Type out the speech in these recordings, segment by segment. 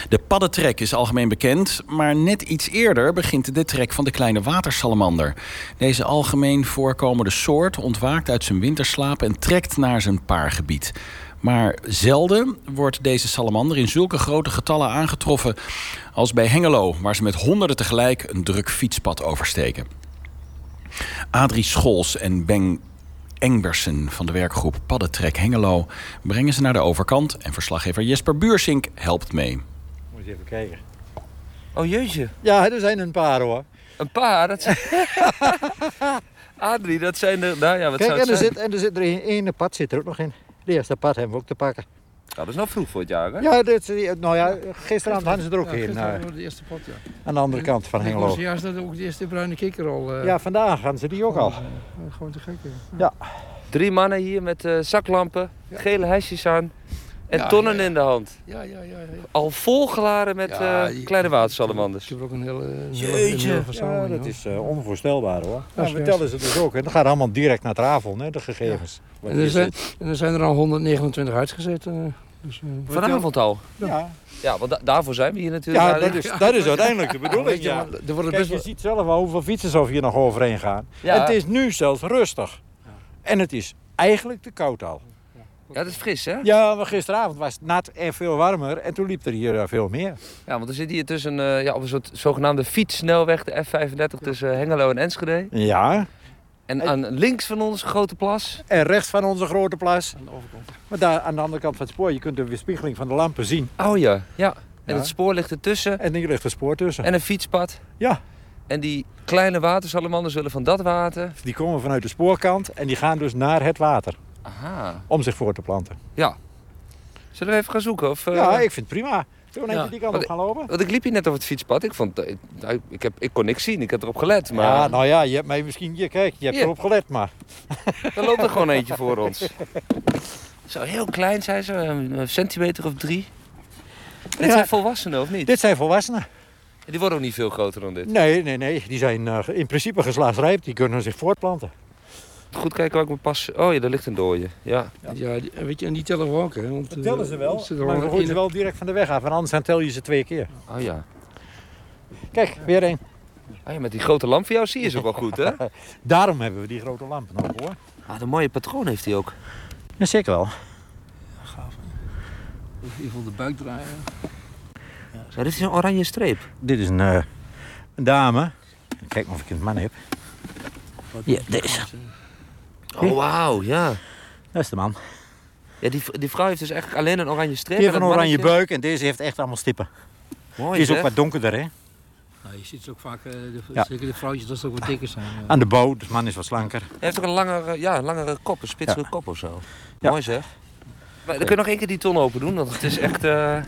De paddentrek is algemeen bekend, maar net iets eerder begint de trek van de kleine watersalamander. Deze algemeen voorkomende soort ontwaakt uit zijn winterslaap en trekt naar zijn paargebied. Maar zelden wordt deze salamander in zulke grote getallen aangetroffen als bij Hengelo, waar ze met honderden tegelijk een druk fietspad oversteken. Adrie Scholz en Ben Engbersen van de werkgroep Paddentrek Hengelo brengen ze naar de overkant en verslaggever Jesper Buursink helpt mee. Moet je even kijken. Oh jeetje. Ja, er zijn een paar hoor. Een paar? Dat zijn... Adrie, dat zijn er... Nou ja, wat Kijk, zou het zijn? en er zit er één pad zit er ook nog in. De eerste pad hebben we ook te pakken. Ja, dat is nog vroeg voor het jaar, hè? Ja, gisteravond hadden ze er ook een. De eerste pot, ja. Aan de andere kant van Hengelo. Ja, is dat ook de eerste bruine kikker al. Ja, vandaag gaan ze die ook al. Gewoon te gek. Ja. 3 mannen hier met zaklampen, gele hesjes aan en Ja, tonnen ja. in de hand. Ja. Al volgeladen met kleine watersalamanders. Ik heb er ook een hele Jeetje. verzameling. Ja, dat is onvoorstelbaar hoor. Dat is Ja, vertellen ze dus ook. En dat gaat allemaal direct naar tafel, hè, de gegevens. Wat En er zijn er al 129 uitgezet. Dus, Vanavond al? Ja, Ja, want daarvoor zijn we hier natuurlijk. ja eigenlijk. dat is uiteindelijk de bedoeling. Ja. er worden Kijk, best wel... je ziet zelf wel hoeveel fietsers over hier nog overheen gaan. Ja. En het is nu zelfs rustig. En het is eigenlijk te koud al. Ja, dat is fris, hè? Ja, maar gisteravond was het nat en veel warmer. En toen liep er hier veel meer. Ja, want we zitten hier tussen op een soort zogenaamde fietssnelweg, de F35 tussen Hengelo en Enschede. Ja. En aan links van ons Grote Plas. En rechts van onze grote plas. Aan de overkant. Maar daar aan de andere kant van het spoor, je kunt de weerspiegeling van de lampen zien. Oh ja, ja. En Ja. het spoor ligt ertussen. En hier ligt een spoor tussen. En een fietspad. Ja, En die kleine watersalamanders zullen van dat water... die komen vanuit de spoorkant en die gaan dus naar het water. Aha. Om zich voor te planten. Ja. Zullen we even gaan zoeken? Of, Ja, ik vind het prima. Zullen we een Ja. eentje die kant Wat- op gaan lopen? Want ik liep hier net over het fietspad. Ik vond... Ik kon niks zien. Ik heb erop gelet. Maar Ja, nou ja, je hebt mij misschien... Kijk, je hebt Hier. erop gelet, maar... er loopt er gewoon eentje voor ons. Zo heel klein zijn ze. Een centimeter of 3. Dit Ja. zijn volwassenen, of niet? Dit zijn volwassenen. Die worden ook niet veel groter dan dit. Nee. Die zijn in principe geslachtsrijp. Die kunnen zich voortplanten. Goed kijken waar ik me pas... Oh ja, daar ligt een dooie. Ja. Ja, weet je, en die tellen we ook, hè. Want, Dat tellen ze wel, er zit er maar al we gooien ze in- wel direct van de weg af. En anders dan tel je ze 2 keer. Oh ja. Kijk, weer één. Ah, ja. Met die grote lamp van jou zie je ze ook wel goed, hè? Daarom hebben we die grote lampen nog, hoor. Ah, een mooie patroon heeft hij ook. Ja, zeker wel. Gaaf, hè. In ieder geval de buik draaien. Zo, dit is een oranje streep. Dit is een dame. Kijk maar of ik een man heb. Ja, deze. Oh, wauw, ja. Dat is de man. Ja, die vrouw heeft dus echt alleen een oranje streep. Die heeft en een dat oranje mannetje- buik en deze heeft echt allemaal stippen. Mooi, Die is ook zeg. wat donkerder, hè? Nou, je ziet ze ook vaak, Ja. zeker de vrouwtjes, dat ze ook wat dikker zijn. Aan de bow, de man is wat slanker. Hij heeft ook een langere kop, een spitsere kop of zo. Ja. Mooi zeg. Maar dan kun je nog één keer die ton open doen, want het is echt...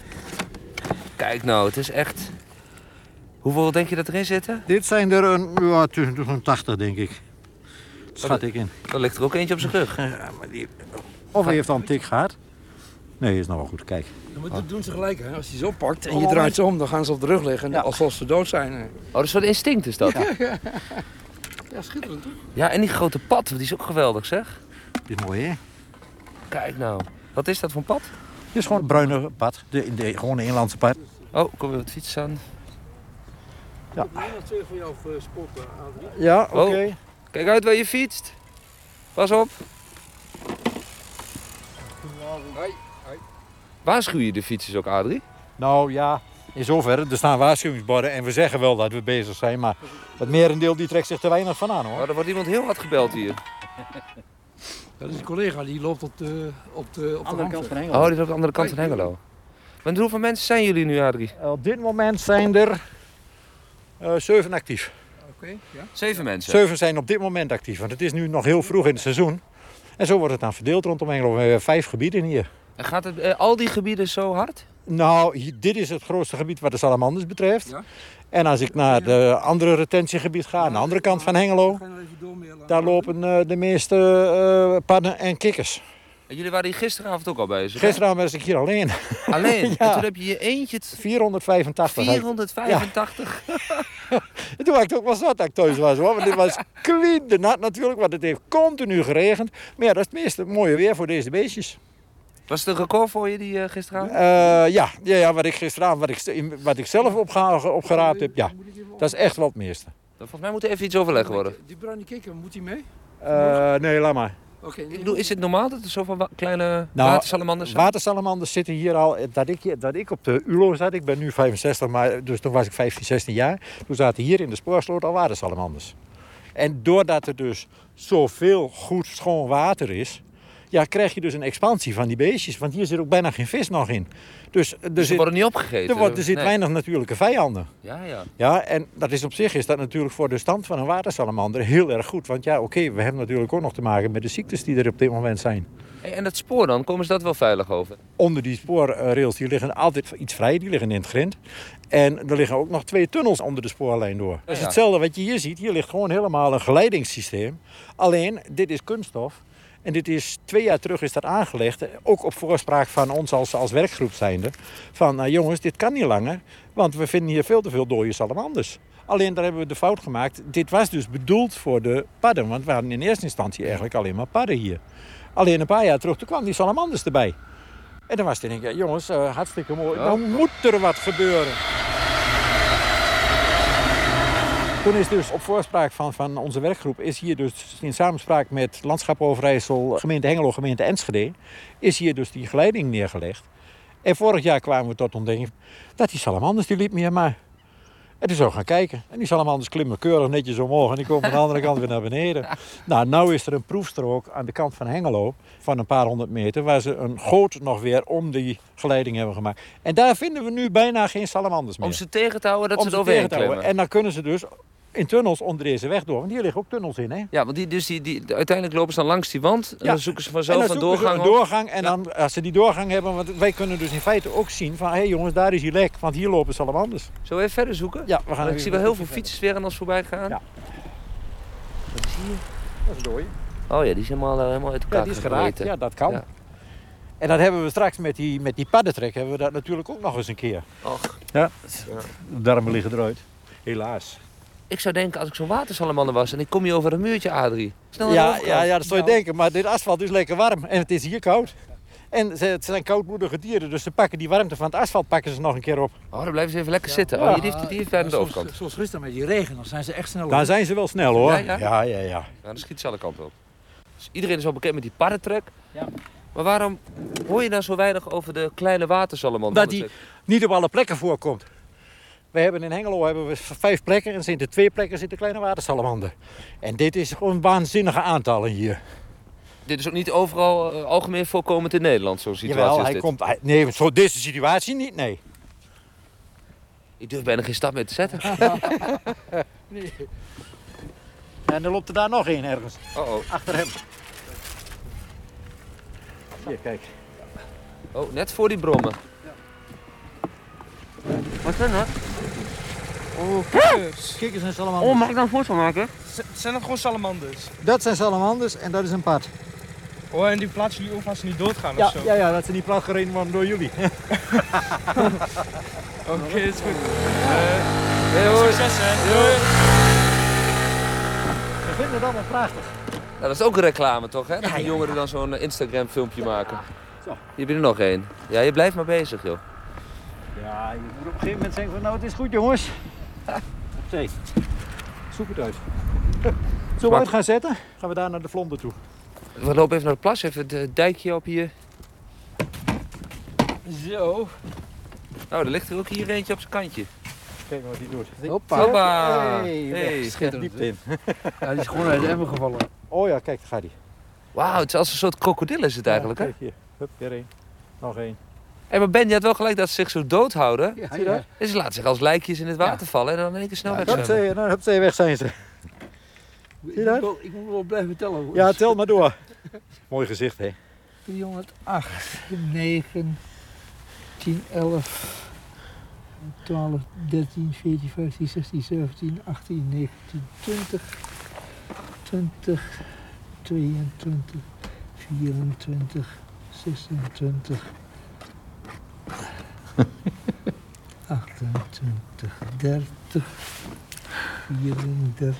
Kijk nou, het is echt... Hoeveel denk je dat erin zitten? Dit zijn er tussen een 80, denk ik. Dat schat ik in. Dan ligt er ook eentje op zijn rug. Of hij heeft al een tik gehad. Nee, is nog wel goed. Kijk. Dat doen ze gelijk, hè. Als je zo pakt en je draait ze om, dan gaan ze op de rug liggen. Ja. Alsof ze dood zijn. Oh, dat is wat instinct is dat. Ja, Ja, schitterend, toch? en die grote pad, die is ook geweldig zeg. Dit is mooi, hè? Kijk nou. Wat is dat voor een pad? Dit is gewoon het bruine pad. De gewone inlandse pad. Oh, kom weer wat fiets aan. Ja. Ik heb nog 2 voor jou spot, Adrie. Ja, oké. Oh. Kijk uit waar je fietst. Pas op. Waarschuw je de fietsers ook, Adrie? Nou ja, in zoverre. Er staan waarschuwingsborden en we zeggen wel dat we bezig zijn. Maar het merendeel die trekt zich te weinig van aan, hoor. Oh, er wordt iemand heel hard gebeld hier. Dat is een collega, die loopt op de Hamster. van Oh, die is op de andere kant van Hengelo. Maar hoeveel mensen zijn jullie nu, Adrie? Op dit moment zijn er 7 actief. Oké, ja. 7 mensen. 7 zijn op dit moment actief, want het is nu nog heel vroeg in het seizoen. En zo wordt het dan verdeeld rondom Hengelo. We hebben 5 gebieden hier. En gaat het al die gebieden zo hard? Nou, dit is het grootste gebied wat de salamanders betreft. Ja. En als ik naar de andere retentiegebied ga, aan de andere kant van Hengelo, Ga je nog even door meer laten. daar lopen de meeste padden en kikkers. En jullie waren hier gisteravond ook al bezig? hè? Gisteravond was ik hier alleen. Alleen? Ja. En toen heb je je eentje... 485. 485? En toen was ik ook wel zat dat ik thuis was, hoor. Want dit was nat natuurlijk, want het heeft continu geregend. Maar ja, dat is het meeste mooie weer voor deze beestjes. Was het een record voor je die gisteravond? Wat ik zelf opgeraapt heb, ja. Dat is echt wel het meeste. Volgens mij moet er even iets overlegd worden. Die bruine kikker, moet die mee? Nee, laat maar. Oké. Ik bedoel, is het normaal dat er zoveel kleine Nou, watersalamanders zijn? Watersalamanders zitten hier al, dat ik op de ULO zat, ik ben nu 65, maar dus toen was ik 15, 16 jaar. Toen zaten hier in de spoorsloot al watersalamanders. En doordat er dus zoveel goed schoon water is, ja, krijg je dus een expansie van die beestjes. Want hier zit ook bijna geen vis nog in. Dus Ze worden niet opgegeten? er zit weinig natuurlijke vijanden. Ja, ja. Ja, en dat is op zich is dat natuurlijk voor de stand van een watersalamander heel erg goed. Want ja, oké, we hebben natuurlijk ook nog te maken met de ziektes die er op dit moment zijn. Hey, en dat spoor dan, komen ze dat wel veilig over? Onder die spoorrails die liggen altijd iets vrij, die liggen in het grind. En er liggen ook nog 2 tunnels onder de spoorlijn door. Dat is hetzelfde wat je hier ziet. Hier ligt gewoon helemaal een geleidingssysteem. Alleen, dit is kunststof. En dit is 2 jaar terug is dat aangelegd. Ook op voorspraak van ons als werkgroep zijnde. Van, nou jongens, dit kan niet langer. Want we vinden hier veel te veel dode salamanders. Alleen daar hebben we de fout gemaakt. Dit was dus bedoeld voor de padden. Want we hadden in eerste instantie eigenlijk alleen maar padden hier. Alleen een paar jaar terug, toen kwamen die salamanders erbij. En dan was het, denk ik, ja, jongens, hartstikke mooi. Ja. Dan moet er wat gebeuren. Toen is dus op voorspraak van onze werkgroep, is hier dus in samenspraak met Landschap Overijssel, gemeente Hengelo, gemeente Enschede, is hier dus die geleiding neergelegd. En vorig jaar kwamen we tot ontdekking dat die salamanders, die liepen hier maar. En toen zijn we gaan kijken. En die salamanders klimmen keurig netjes omhoog en die komen aan de andere kant weer naar beneden. Nou is er een proefstrook aan de kant van Hengelo van een paar 100 meter, waar ze een goot nog weer om die geleiding hebben gemaakt. En daar vinden we nu bijna geen salamanders meer. Om ze tegen te houden dat Om ze ze er overheen tegen te houden. klimmen? En dan kunnen ze dus in tunnels onder deze weg door. Want hier liggen ook tunnels in, hè? Ja, want uiteindelijk lopen ze dan langs die wand. En dan zoeken ze vanzelf een doorgang een op. doorgang. En dan, als ze die doorgang hebben, want wij kunnen dus in feite ook zien van, hé jongens, daar is die lek. Want hier lopen salamanders. Zullen we even verder zoeken? Ja, we gaan Ik zie wel heel veel fietsers weer aan ons voorbij gaan. Ja. Wat zie je? Dat is dooi. Oh ja, die is helemaal uit elkaar Ja, die is geraakt. gereten. Ja, dat kan. Ja. En dat hebben we straks met die paddentrek, hebben we dat natuurlijk ook nog eens een keer. Och. Ja. De darmen liggen eruit. Helaas. Ik zou denken, als ik zo'n watersalamander was en ik kom hier over een muurtje, Adrie. Snel naar de Ja, overkant. dat zou je denken. Maar dit asfalt is lekker warm. En het is hier koud. En het zijn koudbloedige dieren. Dus ze pakken die warmte van het asfalt pakken ze nog een keer op. Oh, dan blijven ze even lekker zitten. Ja. Oh, die heeft bij aan de overkant. Zoals gisteren met die regen, dan zijn ze echt snel. Dan zijn ze wel snel hoor. Ja? Ja. Ja, dan schiet ze alle kanten op. Dus iedereen is al bekend met die paddentrek. Ja. Maar waarom hoor je nou zo weinig over de kleine watersalamander? Dat die niet op alle plekken voorkomt. We hebben in Hengelo 5 plekken en in 2 plekken zit de kleine watersalamander. En dit is gewoon waanzinnige aantallen hier. Dit is ook niet overal algemeen voorkomend in Nederland, zo'n situatie Jawel, als hij dit. komt. Nee, zo deze situatie niet, nee. Ik durf bijna geen stap meer te zetten. Nee. En er loopt er daar nog één ergens. Oh. Achter hem. Hier, kijk. Oh, net voor die brommen. Wat zijn dat? Oh, kikkers. Kikkers en salamanders. Oh, mag ik daar een foto maken? Zijn dat gewoon salamanders? Dat zijn salamanders en dat is een pad. Oh, en die plaatsen jullie ook als ze niet doodgaan of zo? Ja, dat ze niet plat gereden worden door jullie. Oké, is goed. Succes hè. Doei. We vinden dat wel prachtig. Nou, dat is ook een reclame toch, hè? Dat die jongeren dan zo'n Instagram filmpje maken. Zo. Hier heb je er nog één. Ja, je blijft maar bezig, joh. Ja, je moet op een gegeven moment zeggen van nou het is goed jongens. Op zee. Zoek het uit. Zullen we uit gaan zetten? Gaan we daar naar de vlonder toe. We lopen even naar de plas, even het dijkje op hier. Zo. Oh, er ligt er ook hier eentje op zijn kantje. Kijk wat die doet. Hoppa. Hoppa! Hey, Hey. schitterend. Diepte in. Ja, die is gewoon uit de emmer gevallen. Oh ja, kijk, daar gaat hij. Wauw, het is als een soort krokodil is het eigenlijk, hè? Kijk hier. Hup, weer één. Nog één. Hé, maar Ben, je had wel gelijk dat ze zich zo dood houden. Ja, Zie je dat? En ze laten zich als lijkjes in het water vallen en dan in één keer snel wegzwemmen. Hup, zee, weg zijn ze. Ik dat? moet wel blijven tellen. Hoor. Ja, tel maar door. Mooi gezicht, hè? 308, 9, 10, 11, 12, 13, 14, 15, 16, 17, 18, 19, 20, 20, 22, 24, 26, 28, 30, 34,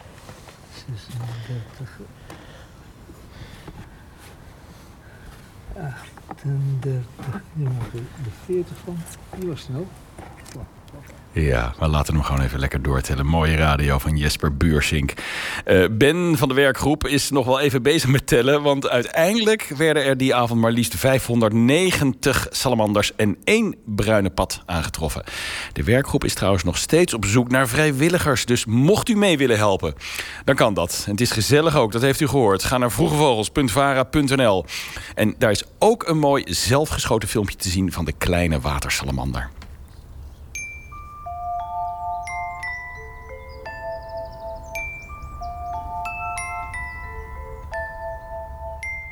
36, 38, hier mag de 40 van. Die was snel. Ja, we laten hem gewoon even lekker doortellen. Mooie radio van Jesper Buursink. Ben van de werkgroep is nog wel even bezig met tellen, want uiteindelijk werden er die avond maar liefst 590 salamanders en 1 bruine pad aangetroffen. De werkgroep is trouwens nog steeds op zoek naar vrijwilligers, dus mocht u mee willen helpen, dan kan dat. En het is gezellig ook, dat heeft u gehoord. Ga naar vroegevogels.vara.nl. En daar is ook een mooi zelfgeschoten filmpje te zien van de kleine watersalamander.